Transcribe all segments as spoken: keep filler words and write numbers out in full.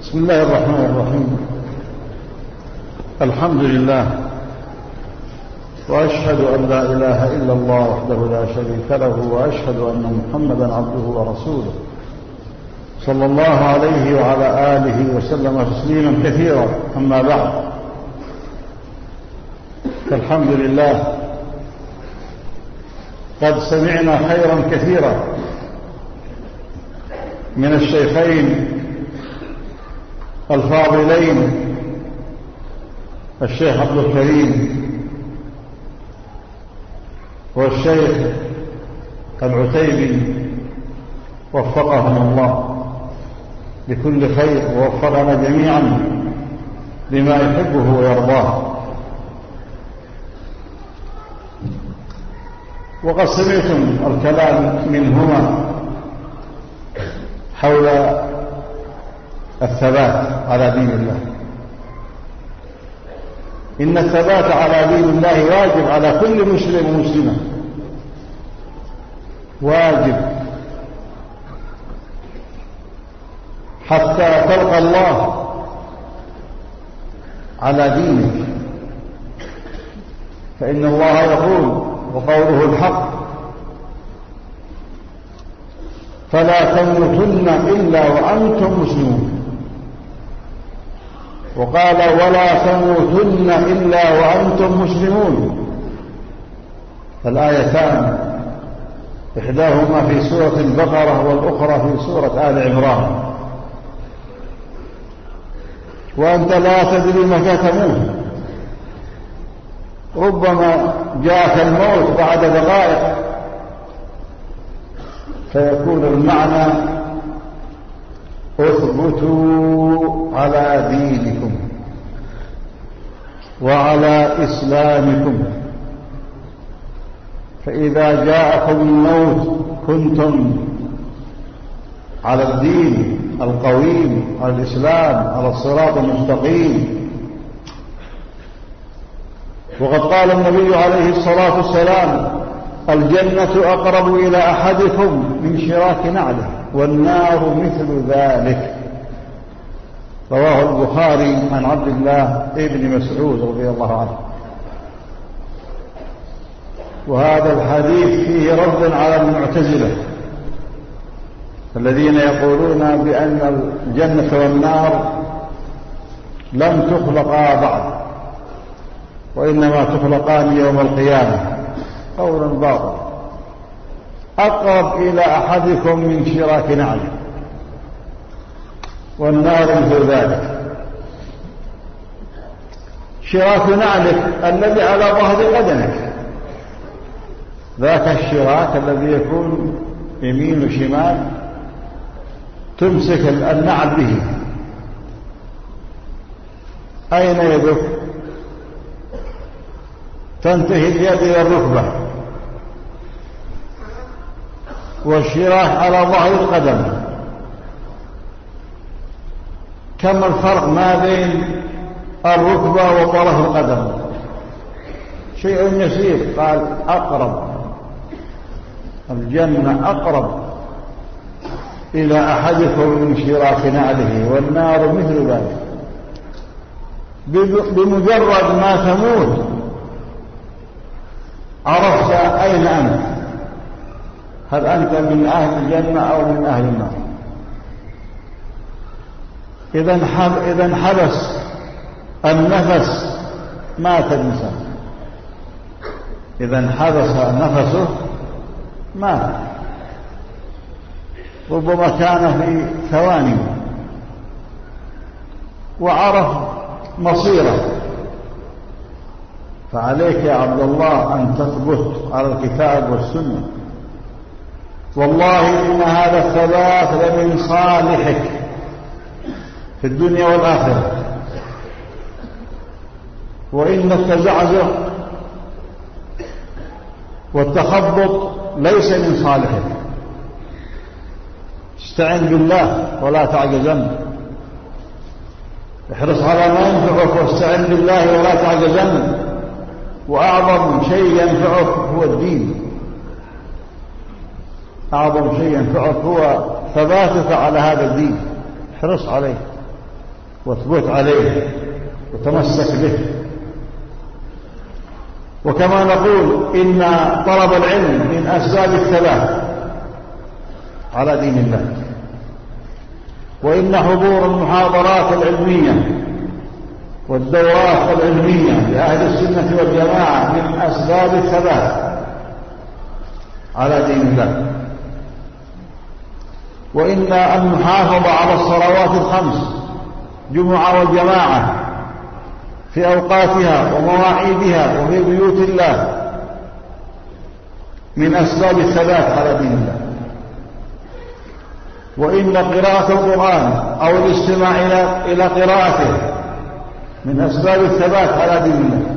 بسم الله الرحمن الرحيم. الحمد لله، وأشهد أن لا إله إلا الله وحده لا شريك له، وأشهد أن محمدا عبده ورسوله صلى الله عليه وعلى آله وسلم تسليما كثيرا. أما بعد، فالحمد لله قد سمعنا خيرا كثيرا من الشيخين الفاضلين الشيخ عبد الكريم والشيخ العتيبي، وفقهم الله لكل خير ووفقنا جميعا لما يحبه ويرضاه. وقد سمعتم الكلام منهما حول الثبات على دين الله. إن الثبات على دين الله واجب على كل مسلم ومسلمة، واجب حتى تلقى الله على دينك، فإن الله يقول وقوله الحق: فلا تموتن إلا وأنتم مسلمون. وقال: ولا تموتن إلا وأنتم مسلمون. الآيتان إحداهما في سورة البقرة والأخرى في سورة آل عمران. وأنت لا تدري متى تموت، ربما جاءك الموت بعد دقائق، فيكون المعنى: اثبتوا على دينكم وعلى إسلامكم، فإذا جاءكم الموت كنتم على الدين القويم، على الإسلام، على الصراط المستقيم. وقد قال النبي عليه الصلاة والسلام: الجنة أقرب إلى أحدكم من شراك نعله، والنار مثل ذلك. رواه البخاري عن عبد الله ابن مسعود رضي الله عنه. وهذا الحديث فيه رد على المعتزلة الذين يقولون بأن الجنة والنار لم تخلقا بعد، وإنما تخلقان يوم القيامة. قول باطل. أقرب إلى أحدكم من شراك نعله، والنار مثل ذلك. شراك نعلك الذي على ظهر قدمك، ذاك الشراك الذي يكون يمين وشمال تمسك النعل به. أين يدك؟ تنتهي اليد إلى الركبة، والشراك على ظهر القدم. كم الفرق ما بين الركبة وطرف القدم؟ شيء يسير. قال: أقرب، الجنة أقرب إلى أحدكم من شراك نعله، والنار مثل ذلك. بمجرد ما تموت عرفت أين أنت، هل أنت من أهل الجنة أو من أهل النار. إذا انحبس النفس مات الإنسان، إذا انحبس نفسه مات، ربما كان في ثواني، وعرف مصيره. فعليك يا عبد الله أن تثبت على الكتاب والسنة. والله إن هذا الثبات لمن صالحك في الدنيا والآخرة، وإن التزعزع والتخبط ليس من صالحك. استعن بالله ولا تعجزن، احرص على ما ينفعك واستعن بالله ولا تعجزن. وأعظم شيء ينفعك هو الدين، أعظم شيء ينفعك هو ثباتك على هذا الدين، احرص عليه. واثبت عليه وتمسك به. وكما نقول إن طلب العلم من أسباب الثبات على دين الله، وإن حضور المحاضرات العلمية والدورات العلمية لأهل السنة والجماعة من أسباب الثبات على دين الله، وإن المحافظة على الصلوات الخمس جمعة وجماعة في أوقاتها ومواعيدها وفي بيوت الله من أسباب الثبات على دين الله، وإن قراءة القرآن أو الاستماع إلى قراءته من أسباب الثبات على دين الله،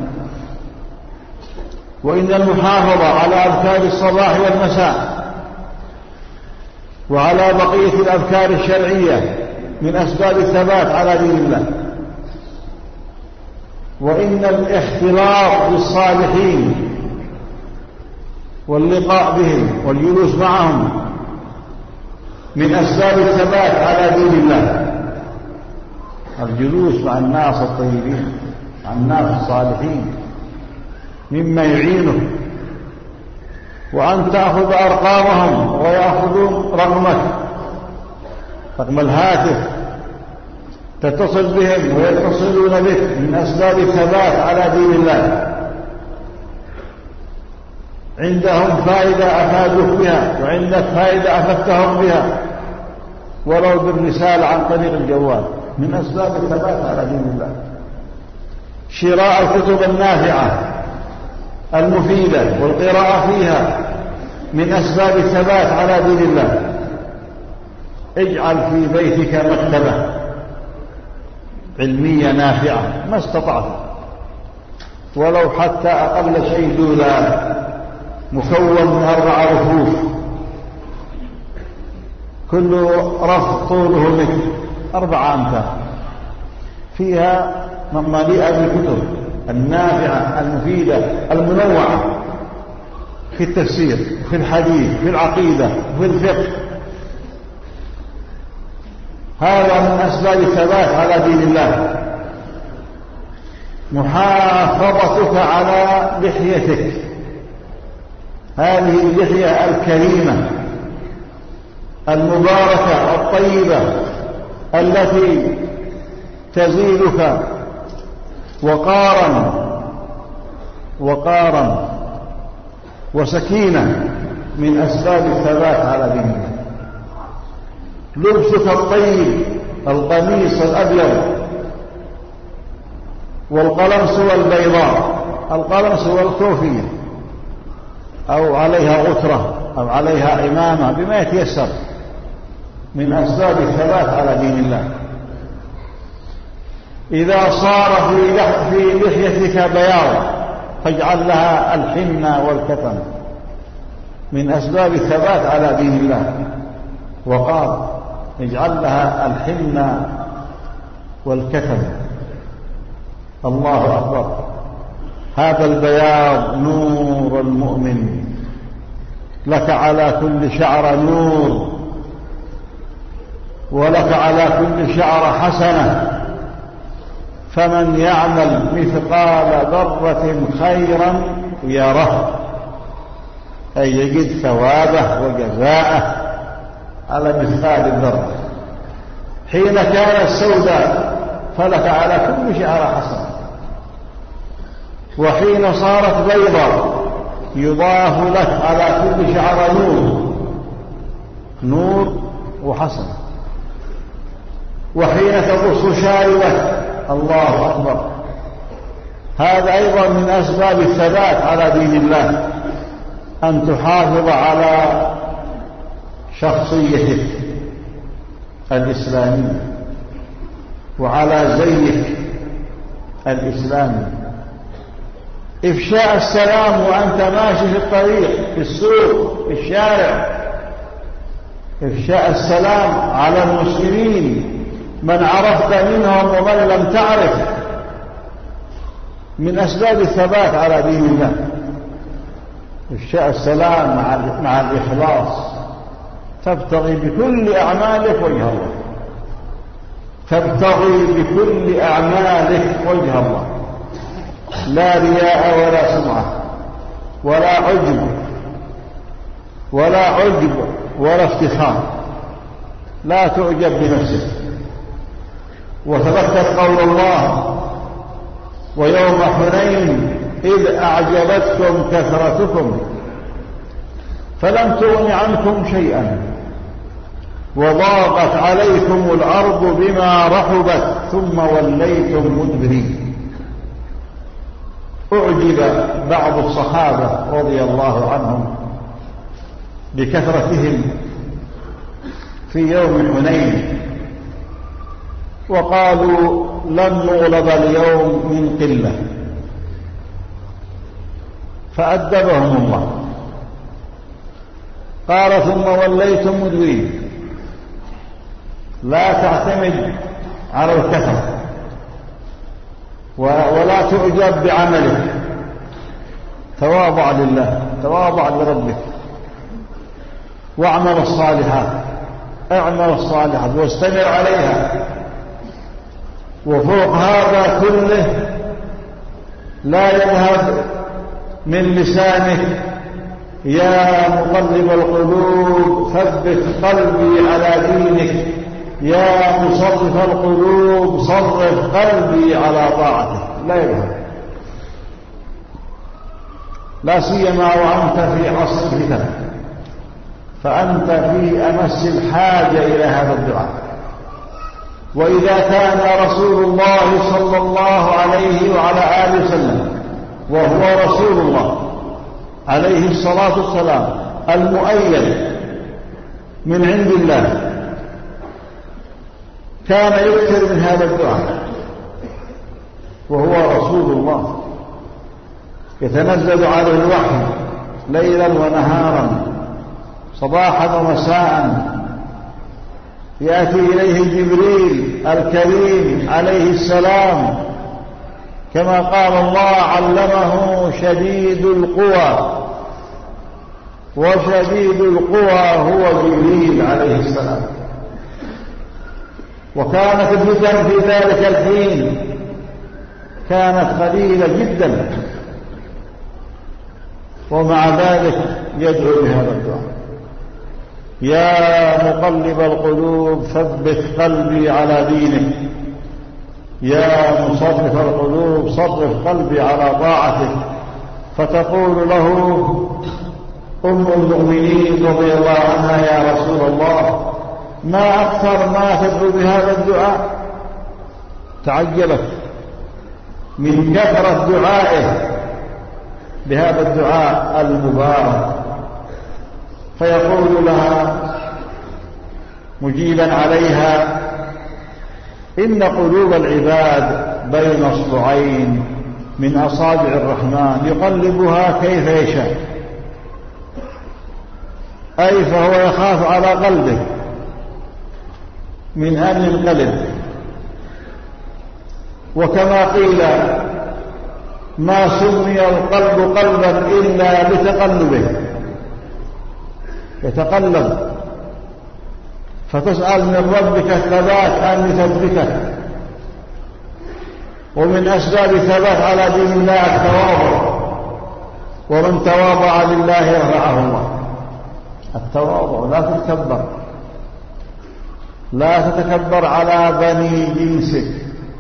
وإن المحافظة على أذكار الصباح والمساء وعلى بقية الأذكار الشرعية من أسباب الثبات على دين الله، وإن الاختلاط بالصالحين واللقاء بهم والجلوس معهم من أسباب الثبات على دين الله. الجلوس مع الناس الطيبين، مع الناس الصالحين، مما يعينه، وأن تأخذ أرقامهم ويأخذون رقمك، رقم الهاتف، تتصل بهم ويتصلون بك من أسباب الثبات على دين الله. عندهم فائدة أفادوك بها، وعندك فائدة أفدتهم بها ولو بالرسالة عن طريق الجوال، من أسباب الثبات على دين الله. شراء الكتب النافعة المفيدة والقراءة فيها من أسباب الثبات على دين الله. اجعل في بيتك مكتبة علمية نافعة ما استطعت، ولو حتى أقل شيء دولار مكون من أربع رفوف، كل رف طوله متر، أربع أمتار، فيها مليئة بالكتب النافعة المفيدة المنوعة في التفسير، في الحديث، في العقيدة، في الفقه. هذا من أسباب الثبات على دين الله. محافظتك على لحيتك، هذه اللحية الكريمة المباركة الطيبة التي تزيدك وقارا وقارا وسكينة من أسباب الثبات على دين الله. لبسك الطيب، القميص الأبيض والقلنسوة البيضاء، القلنسوة الكوفية أو عليها غترة أو عليها إمامة بما يتيسر، من أسباب الثبات على دين الله. إذا صار في لحيتك بياض فاجعل لها الحنة والكتم، من أسباب الثبات على دين الله. وقال اجعل لها الحنة والكتم. الله أكبر. هذا البياض نور المؤمن، لك على كل شعر نور، ولك على كل شعر حسنة. فمن يعمل مثقال ذرة خيرا يره، أي يجد ثوابه وجزاءه على مثقال الذرة. حين كانت سوداء فلك على كل شعر حسنة، وحين صارت بيضاء يضاف لك على كل شعر نور، نور وحسنة. وحين تقص شاربك، الله أكبر، هذا أيضا من أسباب الثبات على دين الله، أن تحافظ على شخصيتك الإسلامية وعلى زيك الإسلامي. إفشاء السلام وأنت ماشي في الطريق، في السوق، في الشارع، إفشاء السلام على المسلمين، من عرفت منهم ومن لم تعرف، من أسباب الثبات على دين الله. إفشاء السلام مع مع الإخلاص، تبتغي بكل أعمالك وجه الله، تبتغي بكل أعمالك وجه الله، لا رياء ولا سمعة ولا عجب ولا عجب ولا افتخار، لا تعجب بنفسك. وتذكر قول الله: ويوم حنين إذ أعجبتكم كثرتكم فلم تغن عنكم شيئا وضاقت عليكم الأرض بما رحبت ثم وليتم مدبرين. أعجب بعض الصحابة رضي الله عنهم بكثرتهم في يوم حنين، وقالوا: لن نغلب اليوم من قلة، فأدبهم الله. قال: ثم وليتم مدبرين. لا تعتمد على الكثرة ولا تعجب بعملك، تواضع لله، تواضع لربك، واعمل الصالحات، اعمل الصالحات واستمر عليها. وفوق هذا كله لا يذهب من لسانك: يا مقلب القلوب ثبت قلبي على دينك، يا مصرف القلوب صرف قلبي على طاعتك. لا يذهب، لا سيما وأنت في عصر الفتن، فأنت في أمس الحاجة إلى هذا الدعاء. وإذا كان رسول الله صلى الله عليه وعلى آله وسلم، وهو رسول الله عليه الصلاة والسلام المؤيد من عند الله، كان يكثر من هذا الدعاء، وهو رسول الله يتنزل عليه الوحي ليلا ونهارا صباحا ومساء، يأتي إليه جبريل الكريم عليه السلام، كما قال الله: علمه شديد القوى، وشديد القوى هو جبريل عليه السلام. وكانت الفتن في ذلك الحين كانت قليلة جدا، ومع ذلك يدعو بهذا الدعاء: يا مقلب القلوب ثبت قلبي على دينك، يا مصرف القلوب صرف قلبي على طاعتك. فتقول له أم المؤمنين رضي الله عنها: يا رسول الله، ما أكثر ما تدعو بهذا الدعاء. تعجبت من كثرة دعائه بهذا الدعاء المبارك، فيقول لها مجيبا عليها: إن قلوب العباد بين اصبعين من أصابع الرحمن يقلبها كيف يشاء. أي فهو يخاف على قلبه من أن ينقلب. وكما قيل: ما سمي القلب قلبا إلا لتقلبه، يتقلب، فتسأل من ربك الثبات أن يثبتك. ومن أسباب الثبات على دين الله التواضع، ومن تواضع لله رفعه الله. التواضع، لا تتكبر، لا تتكبر على بني جنسك،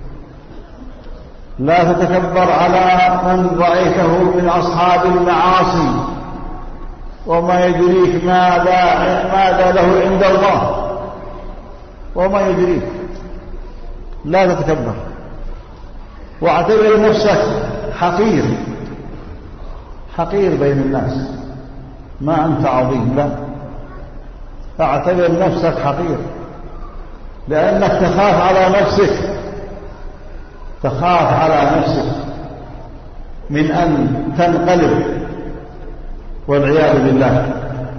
لا تتكبر على من رأيته من أصحاب المعاصي، وما يدريك ماذا ماذا له عند الله، وما يدريك. لا تتكبر، واعتبر نفسك حقير، حقير بين الناس، ما أنت عظيم، لا، اعتبر نفسك حقير، لأنك تخاف على نفسك، تخاف على نفسك من أن تنقلب والعياذ بالله.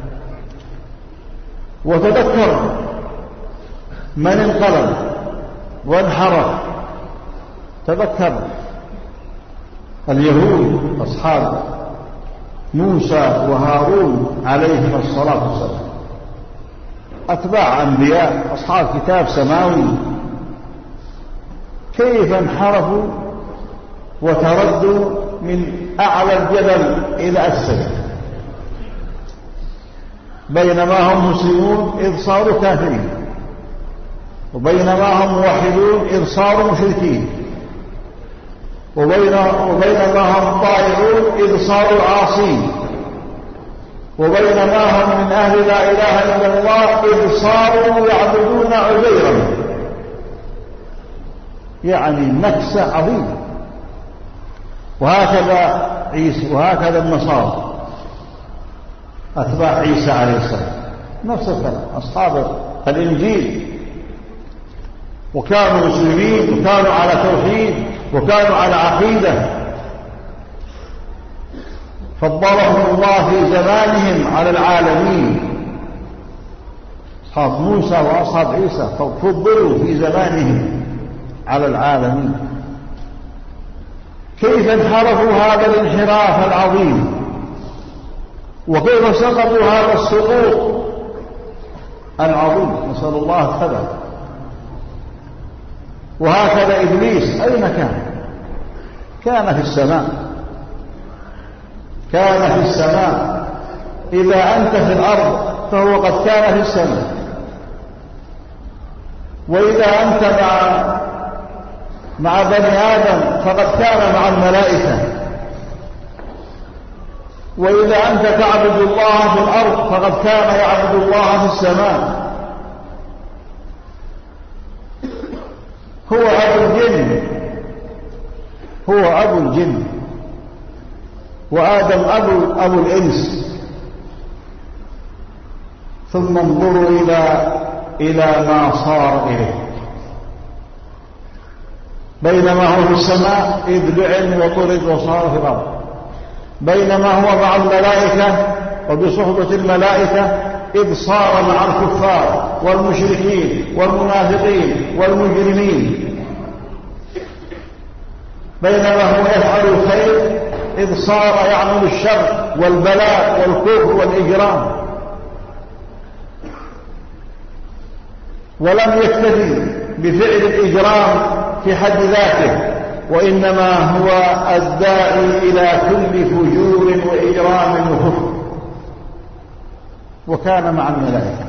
وتذكر من انقلب وانحرف، تذكر اليهود أصحاب موسى وهارون عليهم الصلاة والسلام، أتباع أنبياء، أصحاب كتاب سماوي، كيف انحرفوا وتردوا من أعلى الجبل إلى أسفل، بينما هم مسلمون إذ صاروا كافرين، وبينما هم موحدون إذ صاروا مشركين، وبينما هم طائعون إذ صاروا عاصين، وبينما هم من أهل لا إله إلا الله إذ صاروا يعبدون عزيرا. يعني نكسة عظيمة. وهكذا عيسى وهكذا النصارى أتباع عيسى عليه السلام نفس الكلام، أصحاب الإنجيل، وكانوا مسلمين وكانوا على توحيد وكانوا على عقيدة، فضلهم الله في زمانهم على العالمين. أصحاب موسى وأصحاب عيسى فضلوا في زمانهم على العالمين. كيف انحرفوا هذا الانحراف العظيم، وكيف سقطوا هذا السقوط العظيم، نسأل الله الثبات. وهكذا إبليس أين كان؟ كان في السماء، كان في السماء. إذا أنت في الأرض فهو قد كان في السماء، وإذا أنت مع مع بني آدم فقد كان مع الملائكة، وإذا أنت تعبد الله في الأرض فقد كان يعبد الله في السماء. هو أبو الجن، هو أبو الجن، وآدم أبو, أبو الإنس. ثم انظروا إلى إلى ما صار إليه. بينما هو في السماء إذ لعن وطرد وصار في الأرض، بينما هو مع الملائكة وبصحبة الملائكة إذ صار مع الكفار والمشركين والمنافقين والمجرمين، بينما هو يفعل الخير إذ صار يعمل الشر والبلاء والكفر والإجرام. ولم يكتفي بفعل الإجرام في حد ذاته، وإنما هو الداعي إلى كل فجور وإجرام وكفر، وكان مع الملائكة.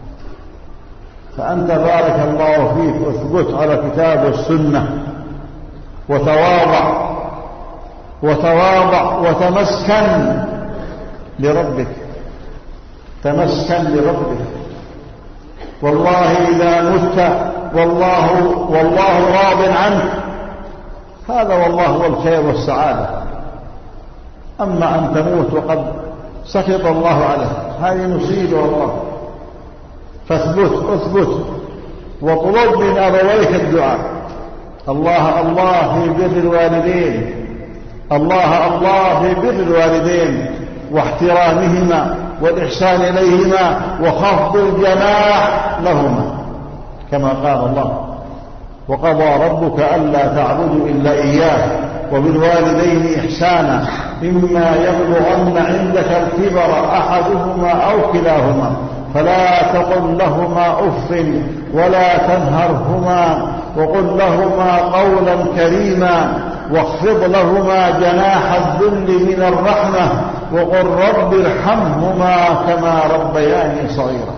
فأنت بارك الله فيك اثبت على كتاب والسنة، وتواضع وتواضع وتمسكن لربك، تمسكن لربك. والله إذا مت والله والله راض عنك، هذا والله هو الخير والسعادة. أما أن تموت وقد سخط الله عليك هذه مصيبة والله. فاثبت اثبت واطلب من أبويك الدعاء. الله الله في بر الوالدين، الله الله في بر الوالدين واحترامهما والإحسان إليهما وخفض الجناح لهما، كما قال الله: وقضى ربك ألا تعبدوا إلا إياه وبالوالدين إحسانا إما يبلغن عندك الكبر أحدهما أو كلاهما فلا تقل لهما أف ولا تنهرهما وقل لهما قولا كريما واخفض لهما جناح الذل من الرحمة وقل رب ارحمهما كما ربياني صغيرا.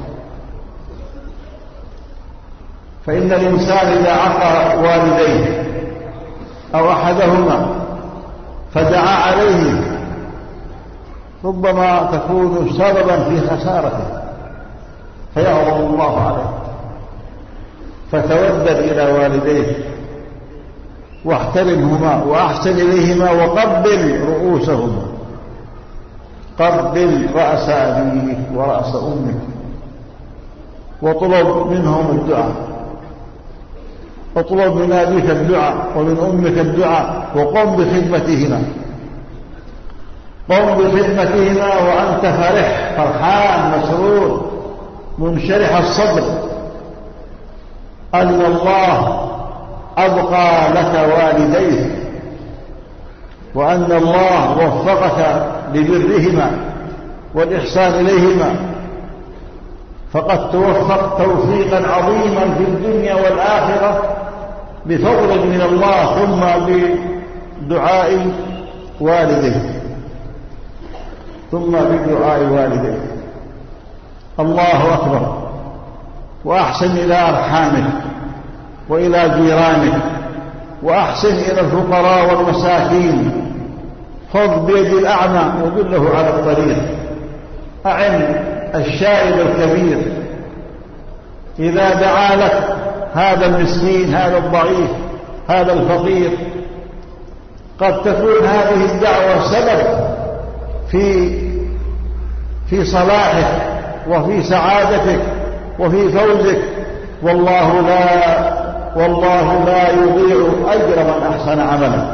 فإن الإنسان إذا عقى والديه أو أحدهما فدعا عليه ربما تكون سببا في خسارته فيغضب الله عليه. فتودد إلى والديه واحترمهما وأحسن إليهما وقبل رؤوسهما، قبل رأس أبيك ورأس أمك، واطلب منهم الدعاء، اطلب من أبيك الدعاء ومن أمك الدعاء، وقم بخدمتهما، قم بخدمتهما وأنت فرح فرحان مسرور منشرح الصدر أن الله أبقى لك والديك وأن الله وفقك لبرهما والإحسان إليهما، فقد توفقت توفيقا عظيما في الدنيا والآخرة بفضل من الله ثم بدعاء والديه ثم بدعاء والديه. الله أكبر. وأحسن إلى أرحامك وإلى جيرانك، وأحسن إلى الفقراء والمساكين، خذ بيد الأعمى ودله على الطريق، أعن الشائب الكبير إذا دعا لك هذا المسكين، هذا الضعيف، هذا الفقير. قد تكون هذه الدعوة سبب في في صلاحك وفي سعادتك وفي فوزك، والله لا والله لا يضيع أجر من أحسن عملا.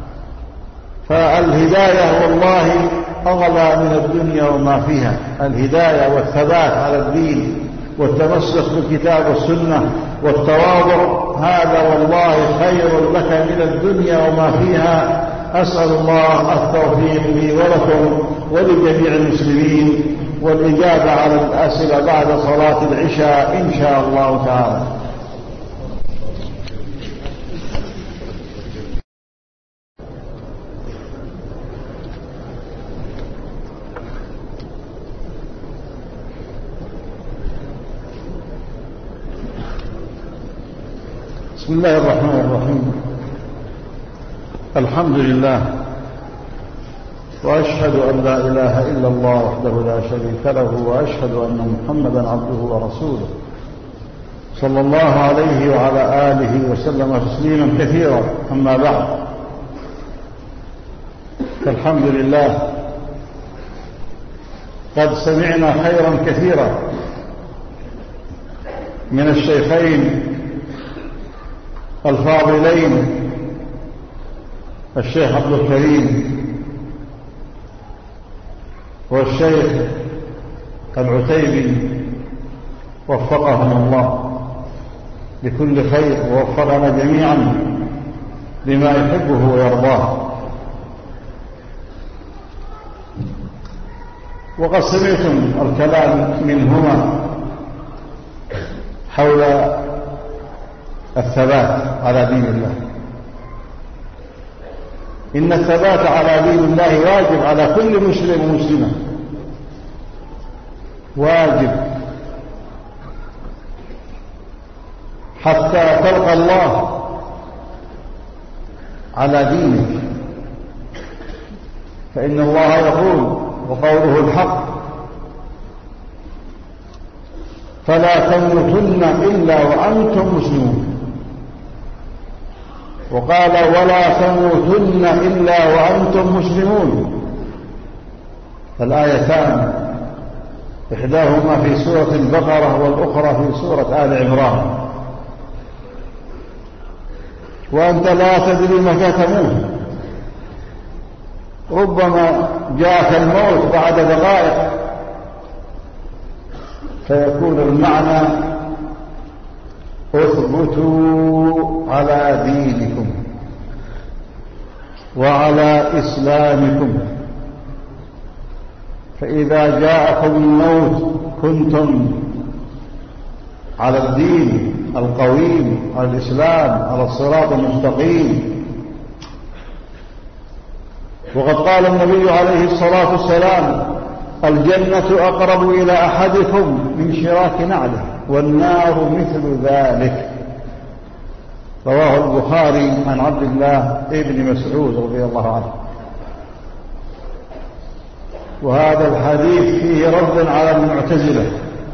فالهداية والله أغلى من الدنيا وما فيها، الهداية والثبات على الدين والتمسك بالكتاب والسنة والتواضع، هذا والله خير لك من الدنيا وما فيها. أسأل الله التوفيق لي ولكم ولجميع المسلمين والإجابة على الأسئلة بعد صلاة العشاء إن شاء الله تعالى. بسم الله الرحمن الرحيم. الحمد لله، وأشهد أن لا إله إلا الله وحده لا شريك له، وأشهد أن محمدا عبده ورسوله صلى الله عليه وعلى آله وسلم تسليما كثيرا. أما بعد، فالحمد لله قد سمعنا خيرا كثيرا من الشيخين الفاضلين الشيخ عبد الكريم والشيخ العتيبي، وفقهم الله لكل خير ووفقنا جميعا لما يحبه ويرضاه. وقد سمعتم الكلام منهما حول الثبات على دين الله. إن الثبات على دين الله واجب على كل مسلم ومسلمة، واجب حتى تلقى الله على دينك، فإن الله يقول وقوله الحق: فلا تموتن إلا وأنتم مسلمون. وقال: ولا تموتن إلا وأنتم مسلمون. فالآيتان إحداهما في سورة البقرة والأخرى في سورة آل عمران. وأنت لا تدري متى تموت، ربما جاءك الموت بعد دقائق، فيكون المعنى: اثبتوا على دينكم وعلى إسلامكم، فإذا جاءكم الموت كنتم على الدين القويم، على الإسلام، على الصراط المستقيم. وقد قال النبي عليه الصلاة والسلام: الجنة أقرب إلى أحدكم من شراك نعله، والنار مثل ذلك. رواه البخاري عن عبد الله ابن مسعود رضي الله عنه. وهذا الحديث فيه رد على المعتزلة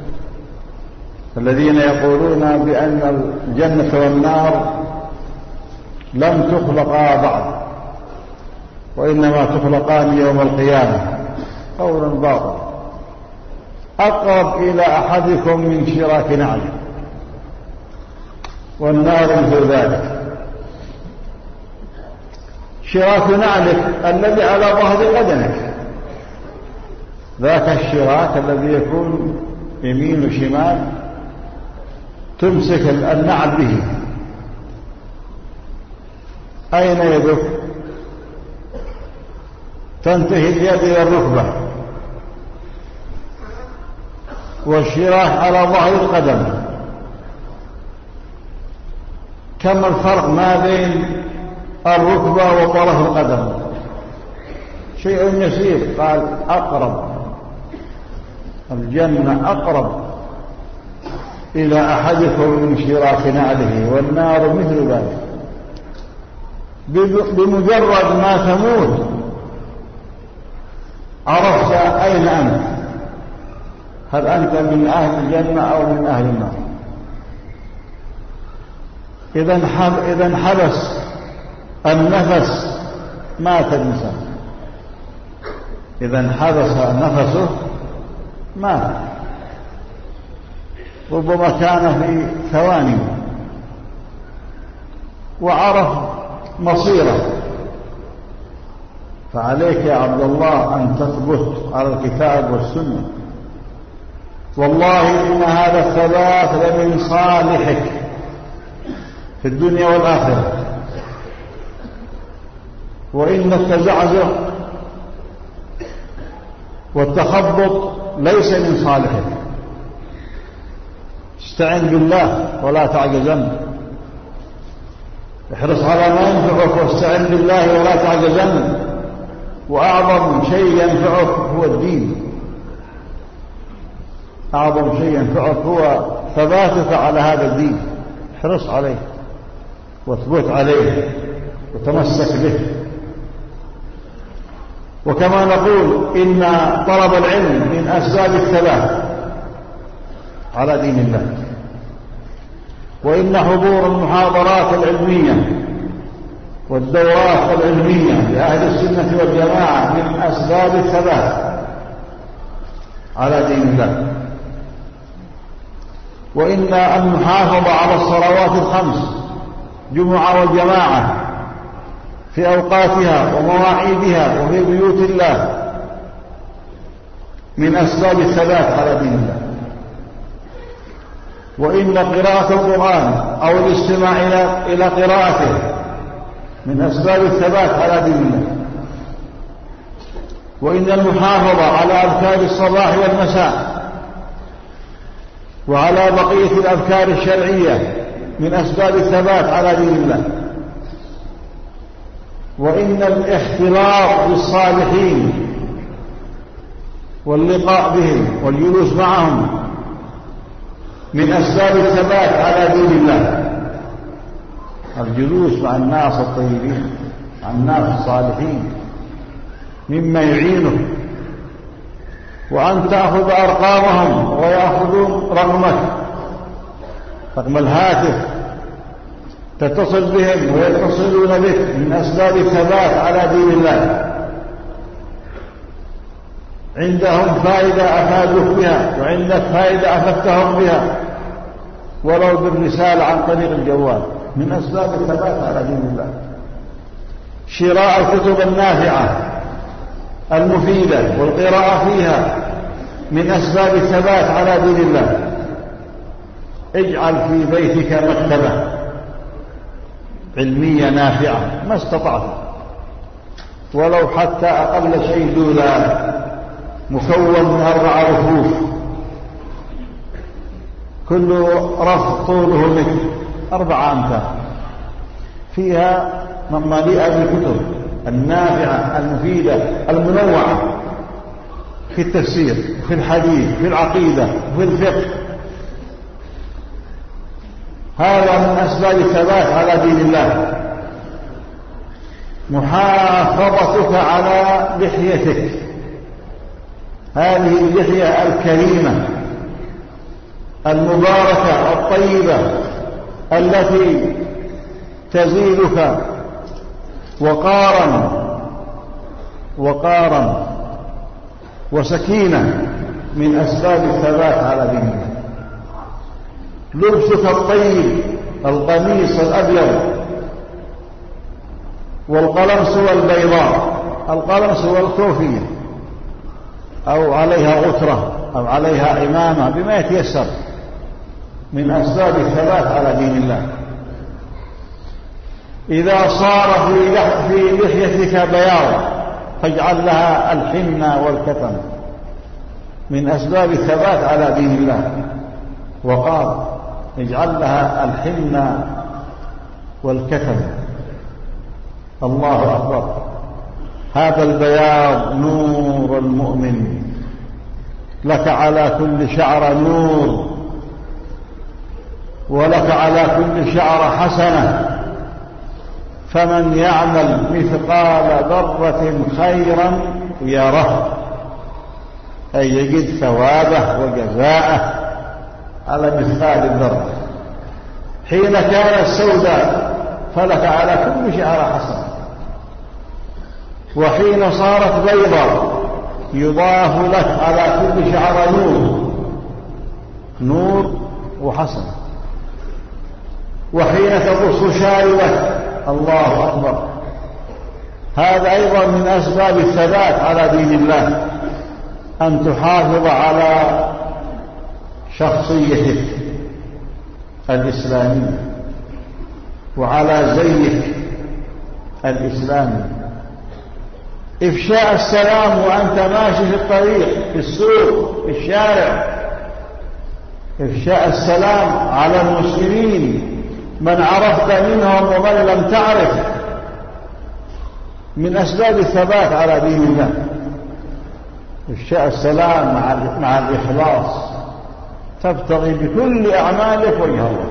الذين يقولون بأن الجنة والنار لم تخلقا بعد، وإنما تخلقان يوم القيامة. قول باطل. أقرب إلى أحدكم من شراك نعله، والنار مثل ذلك. شراك نعلك الذي على ظهر قدمك، ذاك الشراك الذي يكون يمين وشمال تمسك النعل به. أين يدك؟ تنتهي اليد إلى الركبة، والشراك على ظهر القدم. كم الفرق ما بين الركبة وطرف القدم؟ شيء يسير. قال أقرب، الجنة أقرب إلى أحدكم من شراك نعله، والنار مثل ذلك. بمجرد ما تموت عرفت أين أنت، هل أنت من أهل الجنة أو من أهل النار. إذا انحبس النفس مات الإنسان، إذا انحبس نفسه مات، ربما كان في ثواني وعرف مصيره. فعليك يا عبد الله أن تثبت على الكتاب والسنة. والله إن هذا الثبات لمن صالحك في الدنيا والآخرة، وإن التزعزع والتخبط ليس من صالحك. استعن بالله ولا تعجزن، احرص على ما ينفعك واستعن بالله ولا تعجزن. وأعظم شيء ينفعك هو الدين، أعظم شيء ينفعك هو ثباتك على هذا الدين. احرص عليه واثبت عليه وتمسك به. وكما نقول إن طلب العلم من أسباب الثبات على دين الله، وإن حضور المحاضرات العلمية والدورات العلمية لأهل السنة والجماعة من أسباب الثبات على دين الله، وإن المحافظة على الصلوات الخمس جمعة وجماعة في أوقاتها ومواعيدها وفي بيوت الله من أسباب الثبات على دين الله، وإن قراءة القرآن أو الاستماع إلى قراءته من أسباب الثبات على دين الله، وإن المحافظة على أذكار الصباح والمساء وعلى بقية الأذكار الشرعية من أسباب الثبات على دين الله، وإن الاختلاط بالصالحين واللقاء بهم والجلوس معهم من أسباب الثبات على دين الله. الجلوس مع الناس الطيبين، مع الناس الصالحين، مما يعينه، وأن تأخذ أرقامهم ويأخذون رقمك، رقم الهاتف، تتصل بهم ويتصلون بك من أسباب الثبات على دين الله. عندهم فائدة أفادوك بها، وعندك فائدة أفدتهم بها، ولو بالرسالة عن طريق الجوال، من أسباب الثبات على دين الله. شراء الكتب النافعة المفيدة والقراءة فيها من أسباب الثبات على دين الله. اجعل في بيتك مكتبة علمية نافعة ما استطعت، ولو حتى أقل شيء دولاب مكون من أربع رفوف، كل رف طوله متر، أربع أمتار، فيها مليئة بالكتب النافعة المفيدة المنوعة في التفسير، في الحديث، في العقيدة، في الفقه. هذا من أسباب الثبات على دين الله. محافظتك على لحيتك، هذه اللحية الكريمة المباركة الطيبة التي تزيدك وقارا وقارا وسكينة من أسباب الثبات على دين الله. لبسك الطيب، القميص الأبيض والقلمس والبيضاء، القلمس والكوفية أو عليها غترة أو عليها عمامة بما يتيسر، من أسباب الثبات على دين الله. إذا صار في لحيتك بياض فاجعل لها الحنة والكتم، من أسباب الثبات على دين الله. وقال اجعل لها الحنة والكتم. الله أكبر. هذا البياض نور المؤمن. لك على كل شعرة نور، ولك على كل شعرة حسنة. فمن يعمل مثقال ذرة خيرا يره، أي يجد ثوابه وجزاءه على مثقال الذرة. حين كانت سوداء فلك على كل شعرة حسنة، وحين صارت بيضاء يضاف لك على كل شعرة نور نور وحسنة. وحين تقص شاربك، الله أكبر، هذا أيضا من أسباب الثبات على دين الله، أن تحافظ على شخصيتك الإسلامية وعلى زيك الإسلامي. إفشاء السلام وأنت ماشي في الطريق، في السوق، في الشارع، إفشاء السلام على المسلمين، من عرفت منهم ومن لم تعرف، من أسباب الثبات على دين الله. إفشاء السلام مع مع الإخلاص، تبتغي بكل أعمالك وجه الله،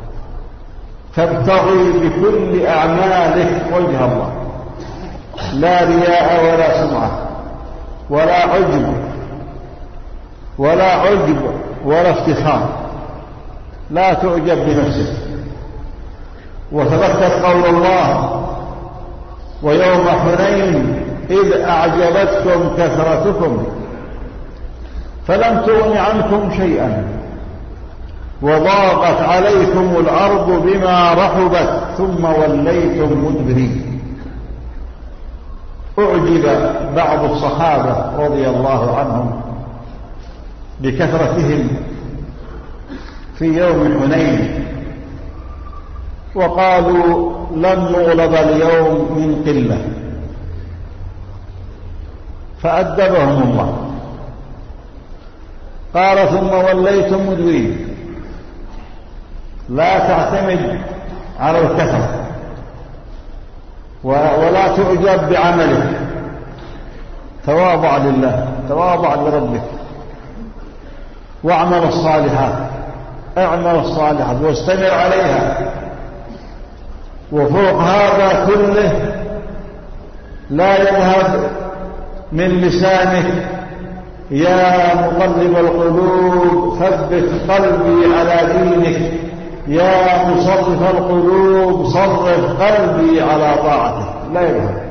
تبتغي بكل أعمالك وجه الله، لا رياء ولا سمعة ولا عجب ولا عجب ولا افتخار، لا تعجب بنفسك. وتذكر قول الله: ويوم حنين إذ أعجبتكم كثرتكم فلم تغن عنكم شيئا وضاقت عليكم الأرض بما رحبت ثم وليتم مدبرين. أعجب بعض الصحابة رضي الله عنهم بكثرتهم في يوم حنين، وقالوا: لن نغلب اليوم من قلة. فأدبهم الله، قال: ثم وليتم مدبرين. لا تعتمد على الكثرة ولا تعجب بعملك، تواضع لله، تواضع لربك، واعمل الصالحات، اعمل الصالحات واستمر عليها. وفوق هذا كله لا يذهب من لسانك: يا مقلب القلوب ثبت قلبي على دينك، يا مصرف القلوب صرف قلبي على طاعتك. لا يذهب،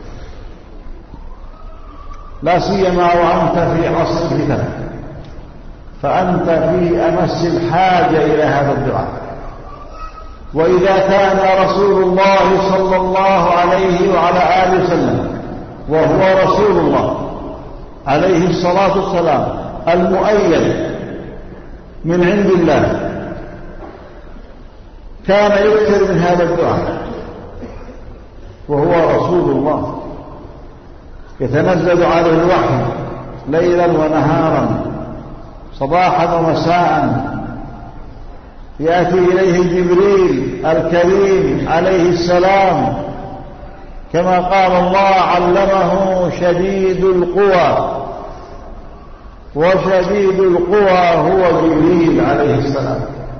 لا سيما وأنت في عصر الفتن، فأنت في أمس الحاجة إلى هذا الدعاء. وإذا كان رسول الله صلى الله عليه وعلى آله وسلم، وهو رسول الله عليه الصلاة والسلام المؤيد من عند الله، كان يكثر من هذا الدعاء، وهو رسول الله يتنزل عليه الوحي ليلا ونهارا، صباحا ومساء، يأتي إليه جبريل الكريم عليه السلام، كما قال الله: علمه شديد القوى، وشديد القوى هو جبريل عليه السلام.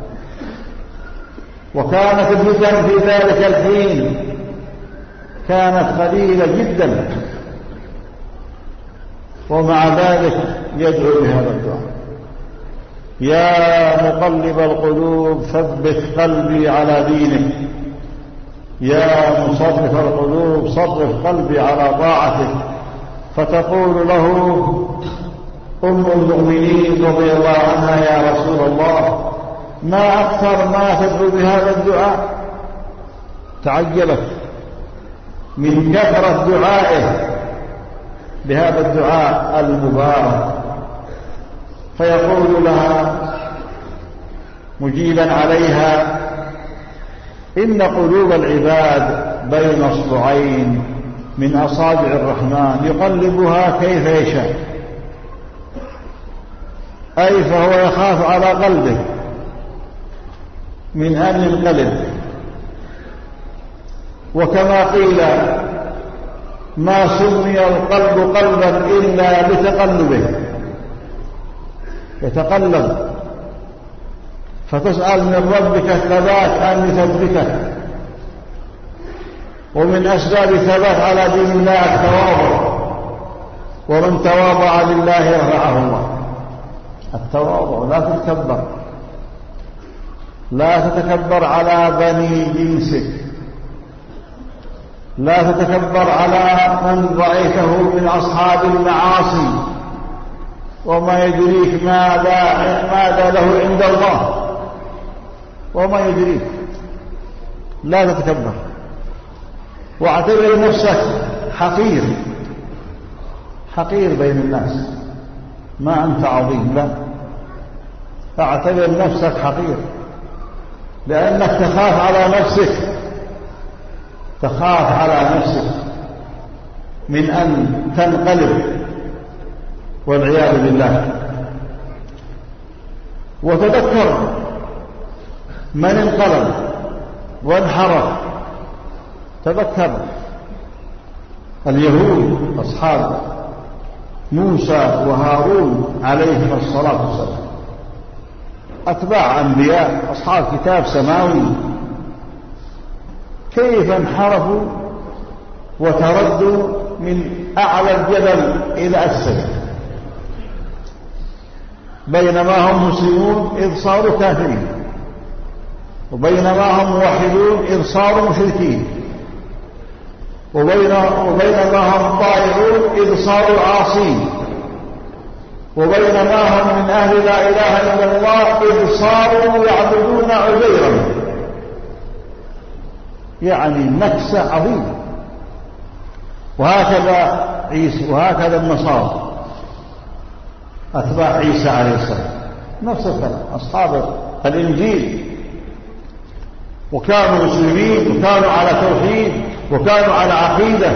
وكانت الفتن في ذلك الحين كانت قليلة جدا، ومع ذلك يدعو بهذا الدعاء: يا مقلب القلوب ثبت قلبي على دينك، يا مصرف القلوب صرف قلبي على طاعتك. فتقول له أم المؤمنين رضي الله عنها: يا رسول الله، ما أكثر ما تدعو بهذا الدعاء. تعجبت من كثرة دعائه بهذا الدعاء المبارك، فيقول لها مجيبا عليها: إن قلوب العباد بين اصبعين من أصابع الرحمن يقلبها كيف يشاء. أي فهو يخاف على قلبه من أن ينقلب، وكما قيل ما سمي القلب قلبا إلا لتقلبه، يتقلب، فتسأل من ربك الثبات أن يثبتك. ومن أسباب الثبات على دين الله التواضع، ومن تواضع لله رفعه الله. التواضع، لا تتكبر، لا تتكبر على بني جنسك، لا تتكبر على من رأيته من أصحاب المعاصي، وما يدريك ماذا ماذا له عند الله، وما يدريك. لا تتكبر، واعتبر نفسك حقير حقير بين الناس، ما أنت عظيم، لا، اعتبر نفسك حقير، لأنك تخاف على نفسك تخاف على نفسك من أن تنقلب والعياذ بالله. وتذكر من انقلب وانحرف، تذكر اليهود أصحاب موسى وهارون عليهم الصلاة والسلام، أتباع أنبياء أصحاب كتاب سماوي، كيف انحرفوا وتردوا من أعلى الجبل إلى أسفل، بينما هم مسلمون إذ صاروا كافرين، وبينما هم موحدون إذ صاروا مشركين، وبينما هم طائعون إذ صاروا عاصين، وبينما هم من أهل لا إله إلا الله إذ صاروا يعبدون عزيرا. يعني نكسة عظيمة. وهكذا عيسى، وهكذا النصارى أتباع عيسى عليه السلام نفس الكلام، أصحاب الإنجيل، وكانوا مسلمين، وكانوا على توحيد، وكانوا على عقيدة،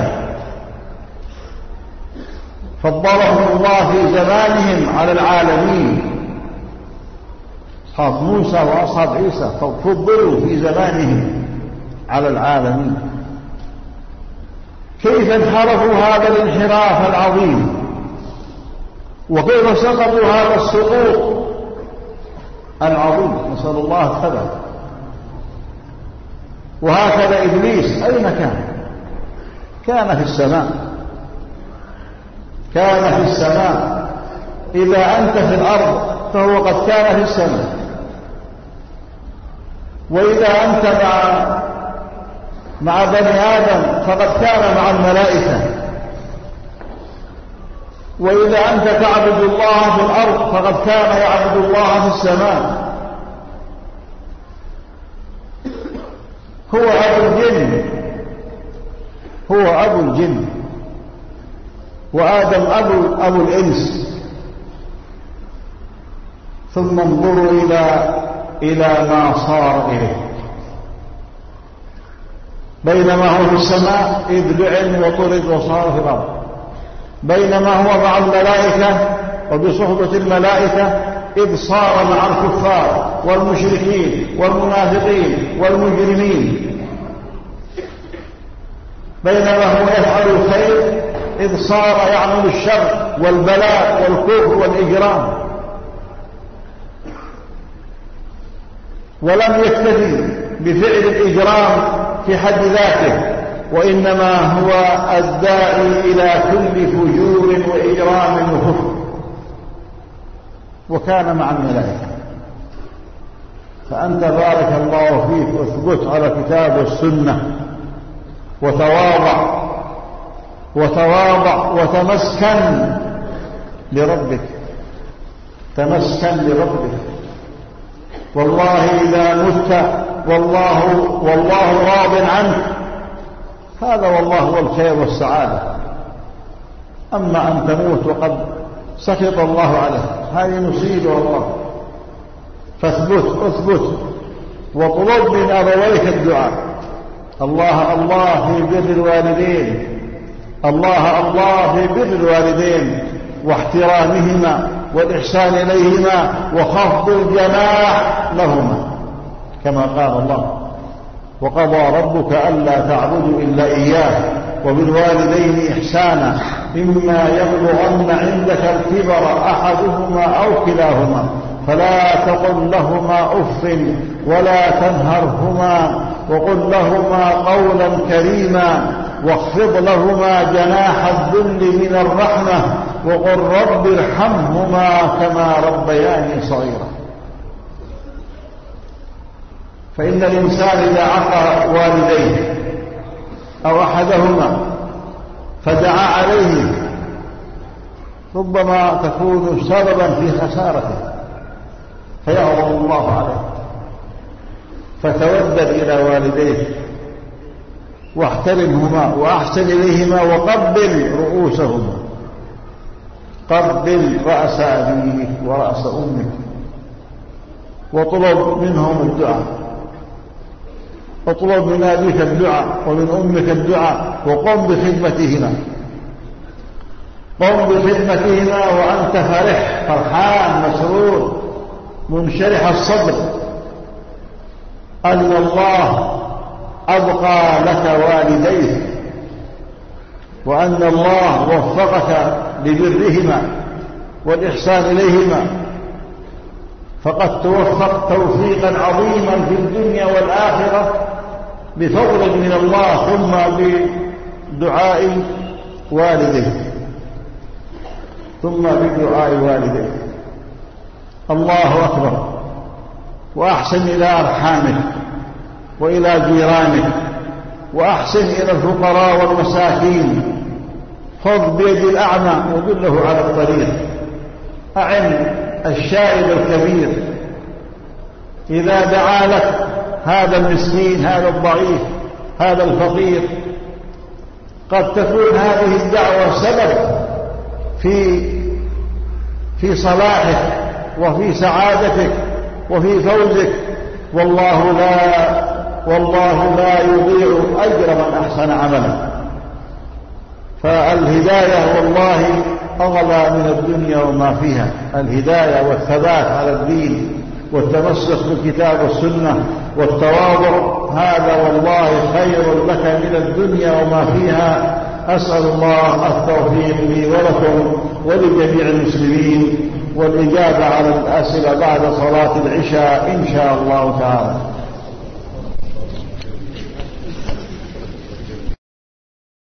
فضلهم الله في زمانهم على العالمين. أصحاب موسى وأصحاب عيسى فضلوا في زمانهم على العالمين. كيف انحرفوا هذا الانحراف العظيم، وكيف سقطوا هذا السقوط العظيم، نسأل الله الثبات. وهكذا إبليس أين كان؟ كان في السماء، كان في السماء. إذا أنت في الأرض فهو قد كان في السماء، وإذا أنت مع مع بني آدم فقد كان مع الملائكة، وإذا أنت تعبد الله في الأرض فقد كان يعبد الله في السماء. هو أبو الجن، هو أبو الجن، وآدم أبو, أبو الإنس. ثم انظروا إلى إلى ما صار إليه. بينما هو في السماء إذ لعن وطرد وصار في الأرض، بينما هو مع الملائكة وبصحبة الملائكة إذ صار مع الكفار والمشركين والمنافقين والمجرمين، بينما هو يفعل الخير إذ صار يعمل الشر والبلاء والكفر والإجرام. ولم يكتفي بفعل الإجرام في حد ذاته، وإنما هو الداعي إلى كل فجور وإجرام وكفر، وكان مع الملائكة. فأنت بارك الله فيك اثبت على كتاب والسنة، وتواضع وتواضع وتمسكن لربك، تمسكن لربك. والله إذا مت والله والله راض عنك، هذا والله هو الخير والسعادة. أما أن تموت وقد سخط الله عليك، هذه مصيبة والله. فاثبت اثبت واطلب من أبويك الدعاء. الله الله في بر الوالدين، الله الله في بر الوالدين واحترامهما والإحسان إليهما وخفض الجناح لهما، كما قال الله وقضى ربك ألا تعبدوا إلا إياه وبالوالدين إحسانا إما يبلغن عندك الكبر أحدهما أو كلاهما فلا تقل لهما أف ولا تنهرهما وقل لهما قولا كريما واخفض لهما جناح الذل من الرحمة وقل رب ارحمهما كما ربياني صغيرا. فإن الإنسان إذا عقى والديه أو أحدهما فدعا عليه ربما تكون سببا في خسارته فيغضب الله عليه. فتودد إلى والديه واحترمهما وأحسن إليهما وقبل رؤوسهما، قبل رأس أبيك ورأس أمك واطلب منهم الدعاء، اطلب من أبيك الدعاء ومن أمك الدعاء وقم بخدمتهما، قم بخدمتهما وأنت فرح فرحان مسرور منشرح الصدر أن الله أبقى لك والديه وأن الله وفقك لبرهما والإحسان إليهما، فقد توفقت توفيقا عظيما في الدنيا والآخرة بفضل من الله ثم بدعاء والديك ثم بدعاء والديك. الله أكبر. وأحسن إلى أرحامك وإلى جيرانك وأحسن إلى الفقراء والمساكين، خذ بيد الأعمى ودله على الطريق، أعن الشائب الكبير إذا دعا لك هذا المسكين هذا الضعيف هذا الفقير، قد تكون هذه الدعوة سبب في في صلاحك وفي سعادتك وفي فوزك، والله لا والله لا يضيع أجر من أحسن عملا. فالهداية والله أغلى من الدنيا وما فيها، الهداية والثبات على الدين والتمسك بالكتاب والسنة والتواضع، هذا والله خير لك من الدنيا وما فيها. أسأل الله التوفيق لي ولكم ولجميع المسلمين والإجابة على الأسئلة بعد صلاة العشاء إن شاء الله تعالى.